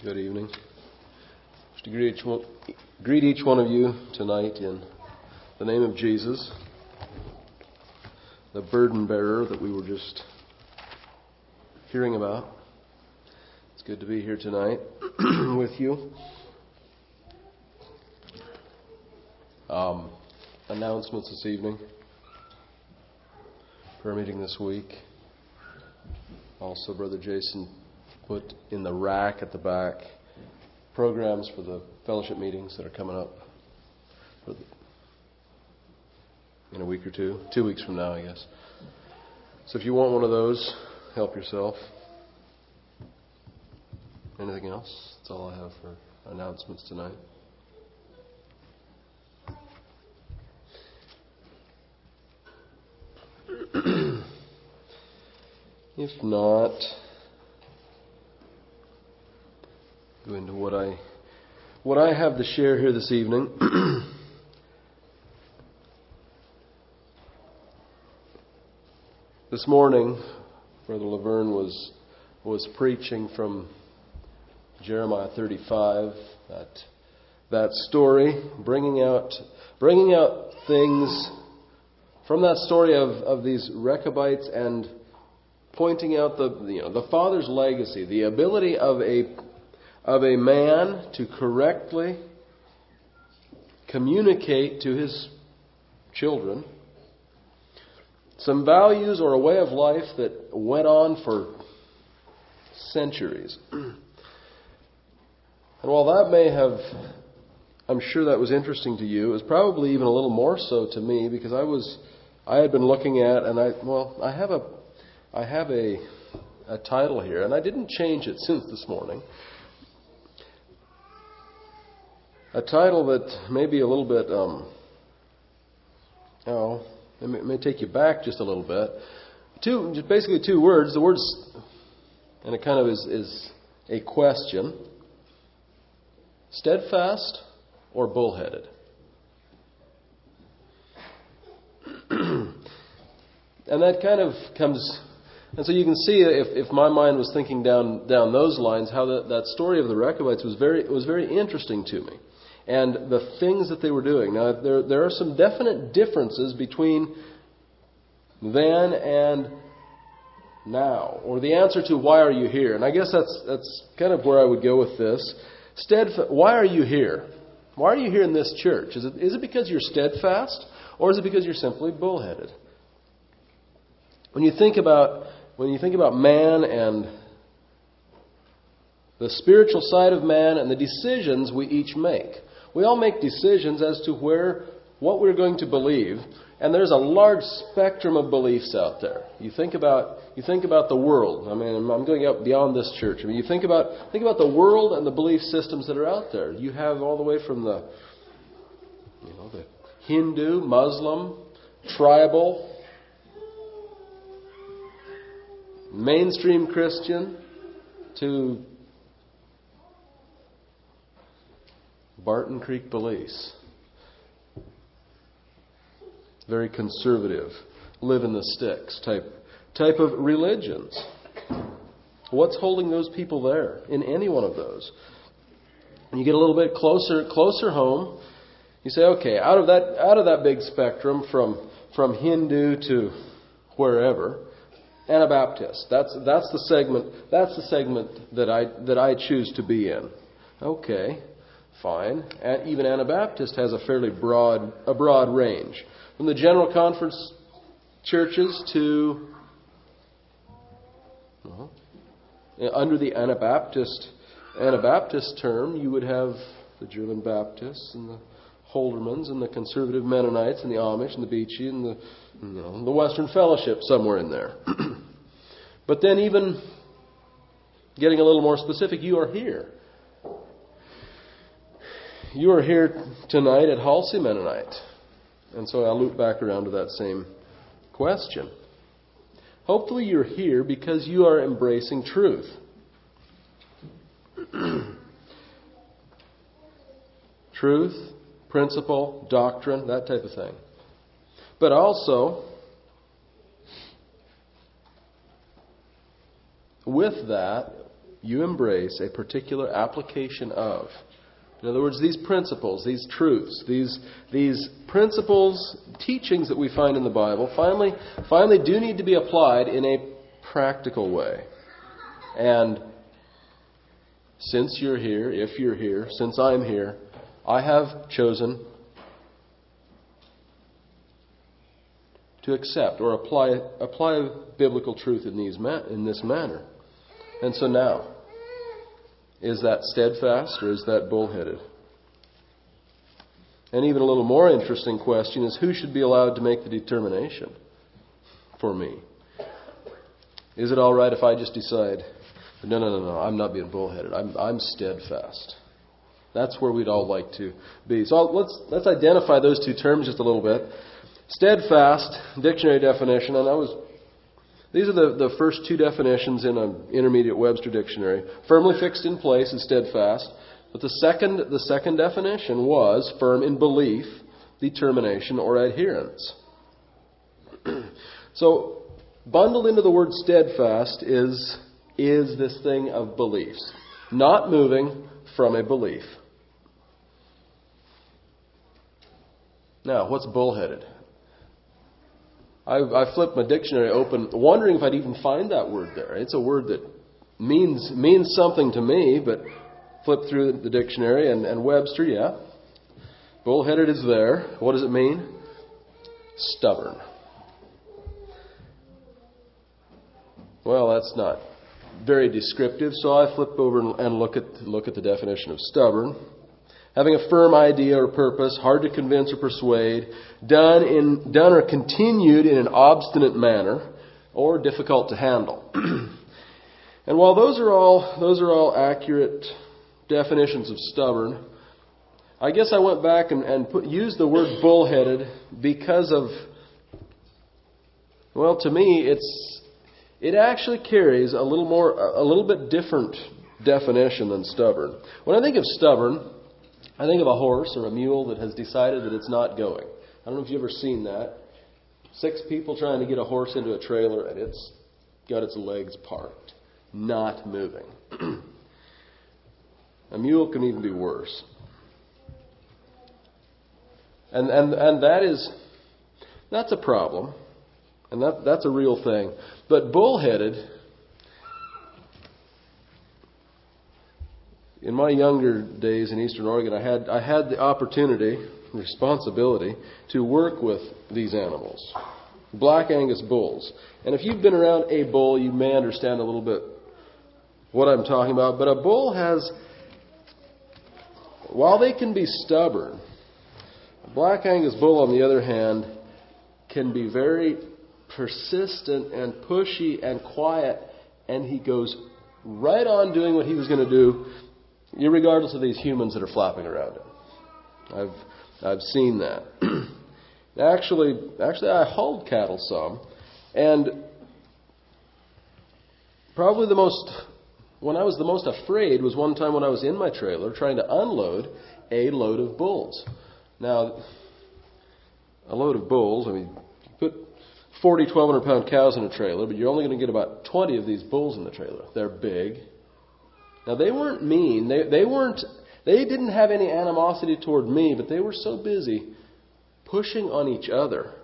Good evening. Just to greet each one of you tonight in the name of Jesus, the burden bearer that we were just hearing about. It's good to be here tonight with you. Announcements this evening. Prayer meeting this week. Also, Brother Jason put in the rack at the back programs for the fellowship meetings that are coming up in a week or two. 2 weeks from now, I guess. So if you want one of those, help yourself. Anything else? That's all I have for announcements tonight. If not, go into what I have to share here this evening. This morning, Brother Laverne was preaching from Jeremiah 35, that story, bringing out things from that story of these Rechabites and pointing out the father's legacy, the ability of a man to correctly communicate to his children some values or a way of life that went on for centuries. And while that may have, I'm sure that was interesting to you, it was probably even a little more so to me, because I had been looking at, and I have a title here, and I didn't change it since this morning. A title that may be a little bit, it may take you back just a little bit. Basically two words. The words, and it kind of is a question: steadfast or bullheaded? And that kind of comes, and so you can see if my mind was thinking down those lines, how that story of the Rechabites was very interesting to me. And the things that they were doing. Now, there are some definite differences between then and now, or the answer to why are you here. And I guess that's kind of where I would go with this. Why are you here? Why are you here in this church? Is it because you're steadfast, or is it because you're simply bullheaded? When you think about man and the spiritual side of man and the decisions we each make. We all make decisions as to what we're going to believe, and there's a large spectrum of beliefs out there. You think about the world. I mean, I'm going out beyond this church. I mean, you think about the world and the belief systems that are out there. You have all the way from the Hindu, Muslim, tribal, mainstream Christian, to Barton Creek Police. Very conservative, live in the sticks type of religions. What's holding those people there in any one of those? And you get a little bit closer home. You say, okay, out of that big spectrum from Hindu to wherever, Anabaptist. That's the segment that I choose to be in. Okay. Fine. Even Anabaptist has a fairly broad range. From the General Conference churches to under the Anabaptist term, you would have the German Baptists and the Holdermans and the Conservative Mennonites and the Amish and the Beachy and the Western Fellowship somewhere in there. But then, even getting a little more specific, you are here. You are here tonight at Halsey Mennonite. And so I'll loop back around to that same question. Hopefully you're here because you are embracing truth. Truth, principle, doctrine, that type of thing. But also, with that, you embrace a particular application of. In other words, these principles, these truths, these principles, teachings that we find in the Bible, finally do need to be applied in a practical way. And since you're here, if you're here, since I'm here, I have chosen to accept or apply biblical truth in this manner. And so now, is that steadfast or is that bullheaded? And even a little more interesting question is, who should be allowed to make the determination for me? Is it all right if I just decide, no, I'm not being bullheaded. I'm steadfast. That's where we'd all like to be. So let's identify those two terms just a little bit. Steadfast, dictionary definition, and these are the first two definitions in an intermediate Webster dictionary. Firmly fixed in place is steadfast. But the second definition was firm in belief, determination, or adherence. So, bundled into the word steadfast is this thing of beliefs. Not moving from a belief. Now, what's bullheaded? I flipped my dictionary open, wondering if I'd even find that word there. It's a word that means something to me, but flipped through the dictionary and Webster, yeah. Bullheaded is there. What does it mean? Stubborn. Well, that's not very descriptive, so I flip over and look at the definition of stubborn. Having a firm idea or purpose, hard to convince or persuade, done or continued in an obstinate manner, or difficult to handle. And while those are all accurate definitions of stubborn, I guess I went back and used the word bullheaded because of, well, to me it actually carries a little bit different definition than stubborn. When I think of stubborn, I think of a horse or a mule that has decided that it's not going. I don't know if you've ever seen that. 6 people trying to get a horse into a trailer and it's got its legs parked, not moving. A mule can even be worse. And that's a problem. And that's a real thing. But bullheaded, in my younger days in Eastern Oregon, I had the opportunity, responsibility, to work with these animals. Black Angus bulls. And if you've been around a bull, you may understand a little bit what I'm talking about. But a bull has, while they can be stubborn, a Black Angus bull, on the other hand, can be very persistent and pushy and quiet, and he goes right on doing what he was going to do, irregardless of these humans that are flapping around him. I've seen that. Actually, I hauled cattle some, and probably when I was the most afraid was one time when I was in my trailer trying to unload a load of bulls. Now, a load of bulls, I mean, you put 40 1,200-pound cows in a trailer, but you're only going to get about 20 of these bulls in the trailer. They're big. Now, they weren't mean. They didn't have any animosity toward me, but they were so busy pushing on each other.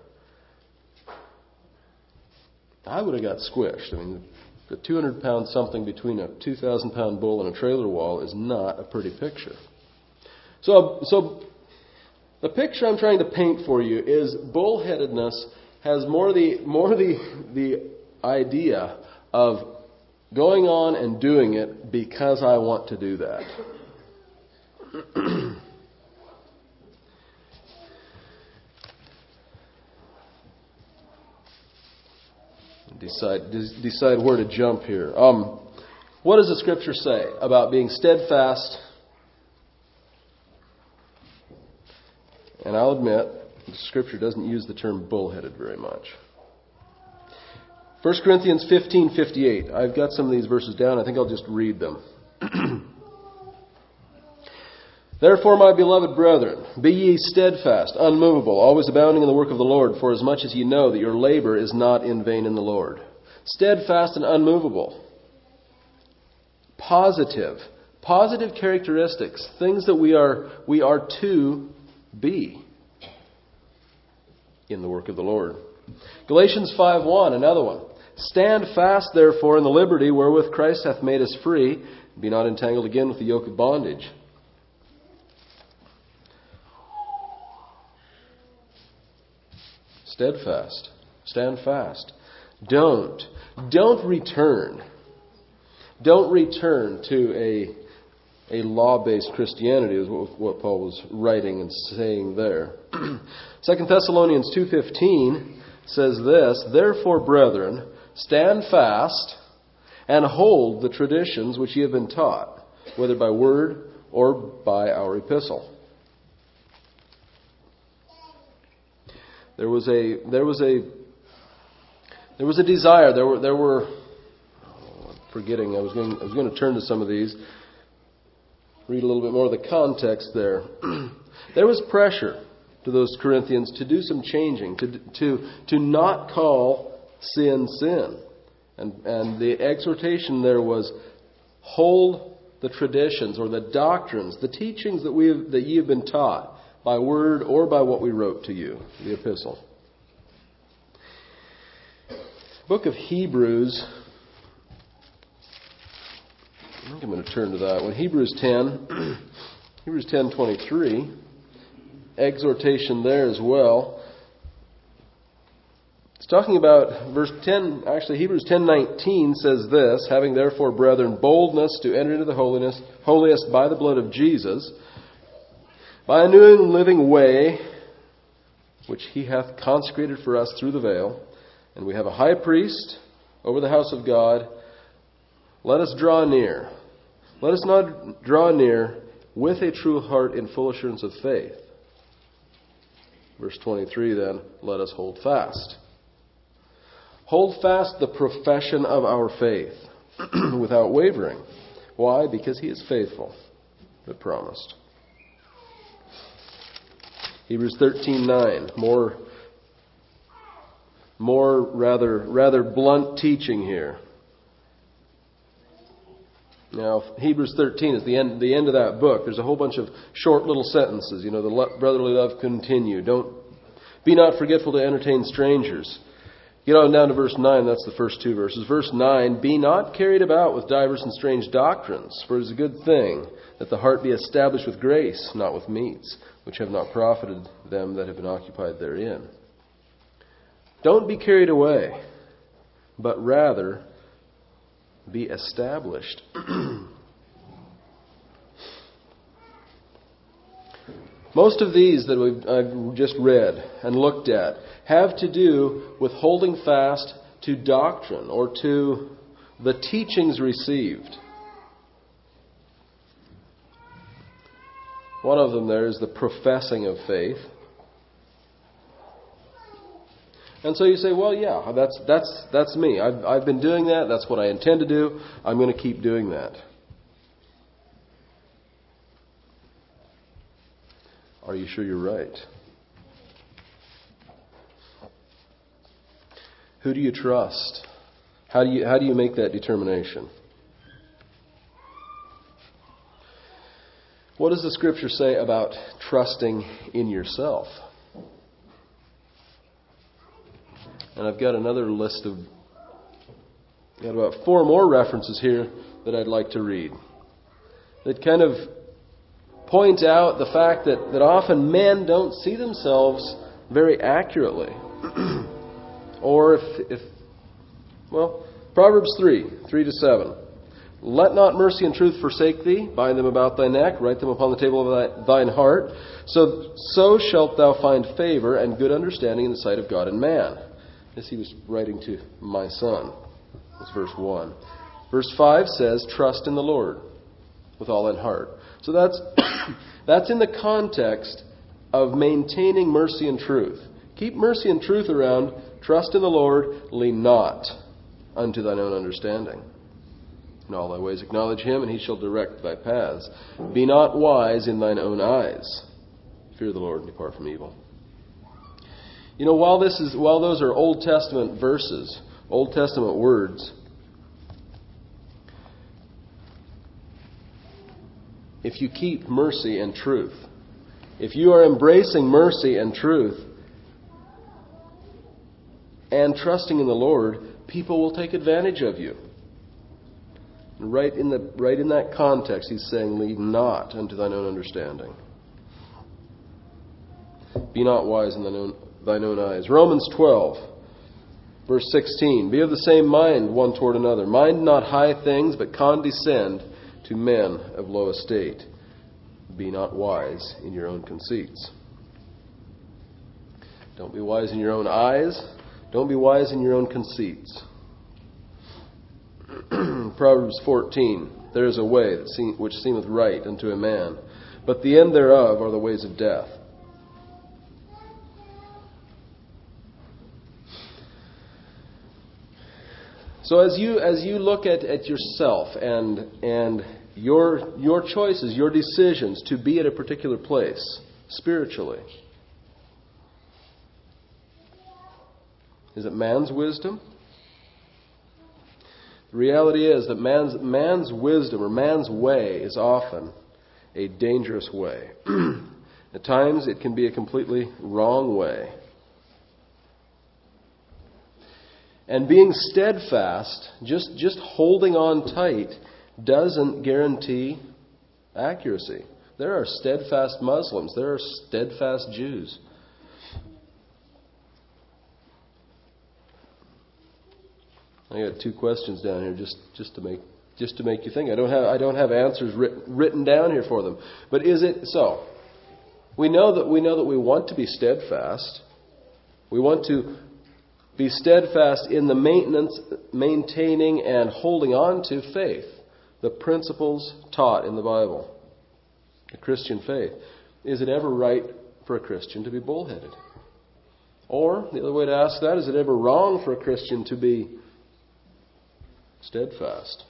I would have got squished. I mean, the 200-pound something between a 2,000-pound bull and a trailer wall is not a pretty picture. So the picture I'm trying to paint for you is bullheadedness has more the idea of going on and doing it because I want to do that. Decide where to jump here. What does the Scripture say about being steadfast? And I'll admit, the Scripture doesn't use the term bullheaded very much. 1 Corinthians 15:58. I've got some of these verses down. I think I'll just read them. Therefore, my beloved brethren, be ye steadfast, unmovable, always abounding in the work of the Lord, for as much as ye know that your labor is not in vain in the Lord. Steadfast and unmovable. positive characteristics, things that we are to be in the work of the Lord. Galatians 5:1, another one. Stand fast, therefore, in the liberty wherewith Christ hath made us free. Be not entangled again with the yoke of bondage. Steadfast. Stand fast. Don't return. Don't return to a law-based Christianity, is what Paul was writing and saying there. 2 Thessalonians 2:15 says this, Therefore, brethren, stand fast and hold the traditions which ye have been taught, whether by word or by our epistle. There was a desire. There were. Forgetting. I was going to turn to some of these. Read a little bit more of the context there. There was pressure to those Corinthians to do some changing, to not call sin sin, and the exhortation there was hold the traditions or the doctrines, the teachings that ye have been taught by word or by what we wrote to you, the epistle. Book of Hebrews. I think I'm going to turn to that one. Hebrews 10:23. Exhortation there as well. It's talking about verse 10. Actually, Hebrews 10:19 says this: Having therefore, brethren, boldness to enter into the holiest by the blood of Jesus, by a new and living way, which he hath consecrated for us through the veil, and we have a high priest over the house of God. Let us draw near. Let us not draw near with a true heart in full assurance of faith. Verse 23 then, let us hold fast. Hold fast the profession of our faith without wavering. Why? Because he is faithful that promised. Hebrews 13:9, more rather blunt teaching here. Now, Hebrews 13 is the end of that book. There's a whole bunch of short little sentences. You know, the brotherly love continue. Be not forgetful to entertain strangers. Get on down to verse 9. That's the first two verses. Verse 9, be not carried about with divers and strange doctrines, for it is a good thing that the heart be established with grace, not with meats, which have not profited them that have been occupied therein. Don't be carried away, but rather be established. Most of these that I've just read and looked at have to do with holding fast to doctrine or to the teachings received. One of them there is the professing of faith. And so you say, well, yeah, that's me. I've been doing that. That's what I intend to do. I'm going to keep doing that. Are you sure you're right? Who do you trust? How do you make that determination? What does the Scripture say about trusting in yourself? And I've got another list of, got about 4 more references here that I'd like to read that kind of point out the fact that often men don't see themselves very accurately. Or Proverbs 3:3-7. Let not mercy and truth forsake thee. Bind them about thy neck. Write them upon the table of thine heart. So shalt thou find favor and good understanding in the sight of God and man. This he was writing to my son. That's verse 1. Verse 5 says, trust in the Lord with all thine heart. So that's in the context of maintaining mercy and truth. Keep mercy and truth around. Trust in the Lord. Lean not unto thine own understanding. In all thy ways acknowledge him, and he shall direct thy paths. Be not wise in thine own eyes. Fear the Lord and depart from evil. You know, while those are Old Testament verses, Old Testament words, if you keep mercy and truth. If you are embracing mercy and truth and trusting in the Lord, people will take advantage of you. Right in that context, he's saying, lead not unto thine own understanding. Be not wise in thine own eyes. Romans 12, verse 16. Be of the same mind one toward another. Mind not high things, but condescend to men of low estate. Be not wise in your own conceits. Don't be wise in your own eyes. Don't be wise in your own conceits. Proverbs 14. There is a way which seemeth right unto a man, but the end thereof are the ways of death. So as you look at yourself and your choices, your decisions to be at a particular place spiritually, is it man's wisdom? The reality is that man's wisdom or man's way is often a dangerous way. At times it can be a completely wrong way. And being steadfast, just holding on tight, doesn't guarantee accuracy. There are steadfast Muslims. There are steadfast Jews. I got 2 questions down here just to make you think. I don't have answers written down here for them. But is it so? We know that we want to be steadfast. We want to be steadfast in the maintaining and holding on to faith, the principles taught in the Bible, the Christian faith. Is it ever right for a Christian to be bullheaded? Or, the other way to ask that, is it ever wrong for a Christian to be steadfast?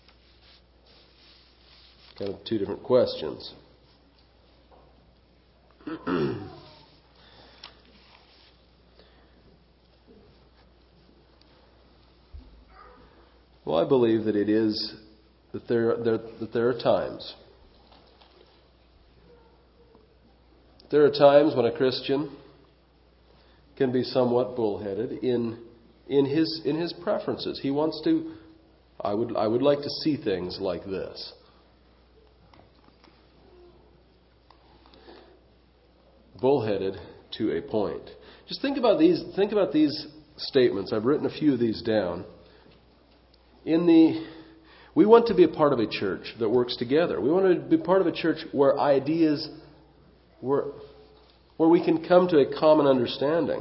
Kind of 2 different questions. Well, I believe that it is that there are times. There are times when a Christian can be somewhat bullheaded in his preferences. He wants to. I would like to see things like this. Bullheaded to a point. Just think about these statements. I've written a few of these down. We want to be a part of a church that works together. We want to be part of a church where where we can come to a common understanding.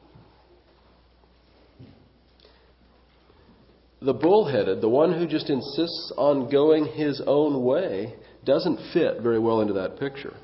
The bullheaded, the one who just insists on going his own way, doesn't fit very well into that picture.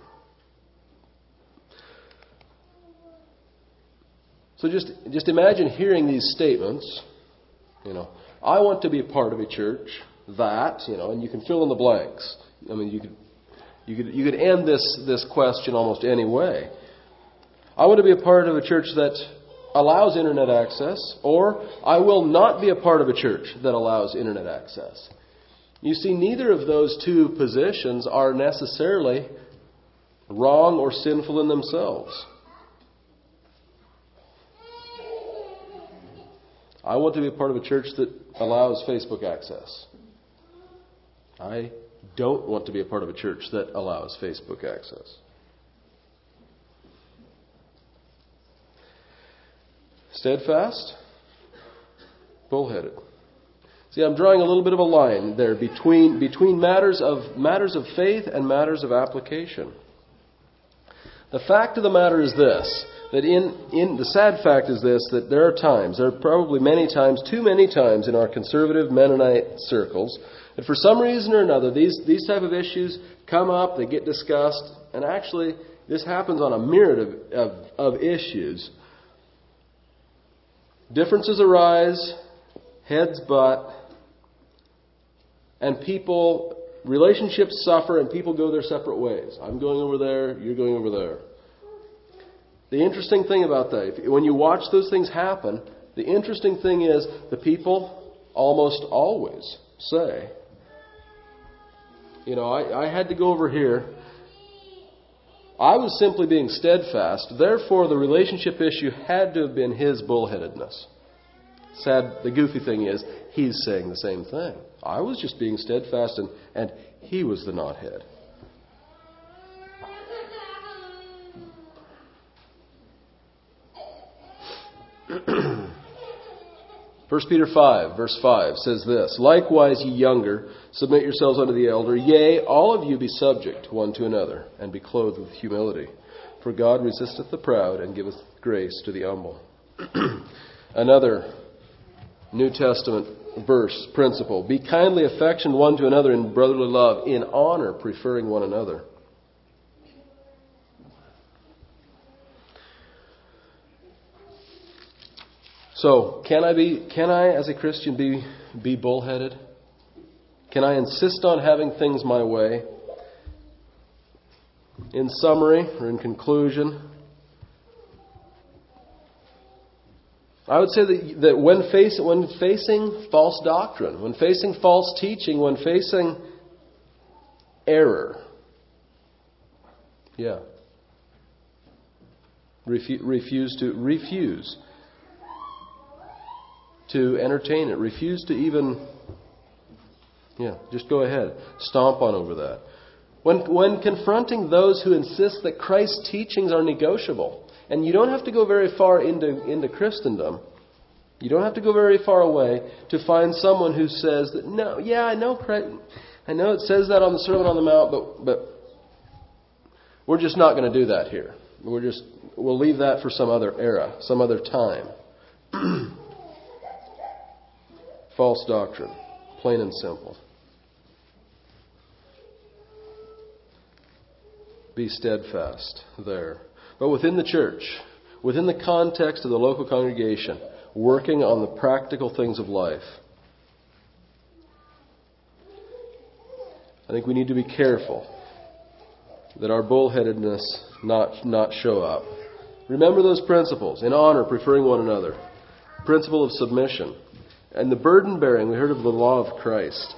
So just imagine hearing these statements, I want to be a part of a church that, and you can fill in the blanks. I mean, you could end this question almost any way. I want to be a part of a church that allows internet access, or I will not be a part of a church that allows internet access. You see, neither of those 2 positions are necessarily wrong or sinful in themselves. I want to be a part of a church that allows Facebook access. I don't want to be a part of a church that allows Facebook access. Steadfast, bullheaded. See, I'm drawing a little bit of a line there between matters of faith and matters of application. The fact of the matter is this, that the sad fact is this, that there are probably many times, too many times in our conservative Mennonite circles, that for some reason or another, these type of issues come up, they get discussed, and actually this happens on a myriad of issues. Differences arise, heads butt, and relationships suffer, and people go their separate ways. I'm going over there, you're going over there. The interesting thing about that, when you watch those things happen, the interesting thing is the people almost always say, I had to go over here. I was simply being steadfast. Therefore, the relationship issue had to have been his bullheadedness. Sad, the goofy thing is, he's saying the same thing. I was just being steadfast, and he was the knothead. 1 Peter 5, verse 5 says this, "Likewise, ye younger, submit yourselves unto the elder. Yea, all of you be subject one to another, and be clothed with humility. For God resisteth the proud, and giveth grace to the humble." Another New Testament verse, principle. "Be kindly affectioned one to another in brotherly love, in honor preferring one another." So, can I as a Christian be bullheaded? Can I insist on having things my way? In summary, or in conclusion, I would say that when facing false doctrine, when facing false teaching, when facing error, refuse to entertain it. Refuse to even, just go ahead. Stomp on over that. When confronting those who insist that Christ's teachings are negotiable, and you don't have to go very far into Christendom, you don't have to go very far away to find someone who says that, no, I know it says that on the Sermon on the Mount, but we're just not going to do that here. We'll leave that for some other era, some other time. False doctrine, plain and simple. Be steadfast there. But within the church, within the context of the local congregation, working on the practical things of life, I think we need to be careful that our bullheadedness not show up. Remember those principles. In honor, preferring one another. Principle of submission. And the burden bearing, we heard of the law of Christ.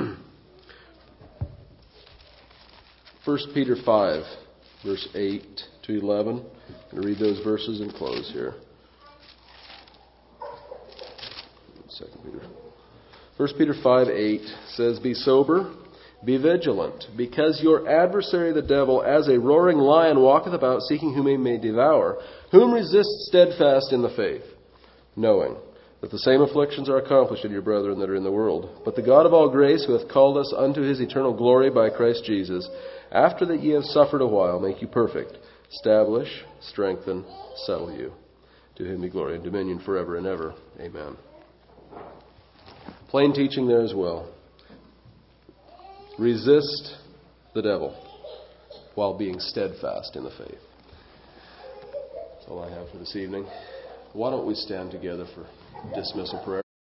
1 Peter 5, verse 8 to 11. I'm going to read those verses and close here. 1 Peter 5, 8 says, "Be sober, be vigilant, because your adversary the devil, as a roaring lion, walketh about, seeking whom he may devour, whom resist steadfast in the faith, knowing that the same afflictions are accomplished in your brethren that are in the world. But the God of all grace, who hath called us unto his eternal glory by Christ Jesus, after that ye have suffered a while, make you perfect, establish, strengthen, settle you. To him be glory and dominion forever and ever. Amen." Plain teaching there as well. Resist the devil while being steadfast in the faith. That's all I have for this evening. Why don't we stand together for dismissal prayer?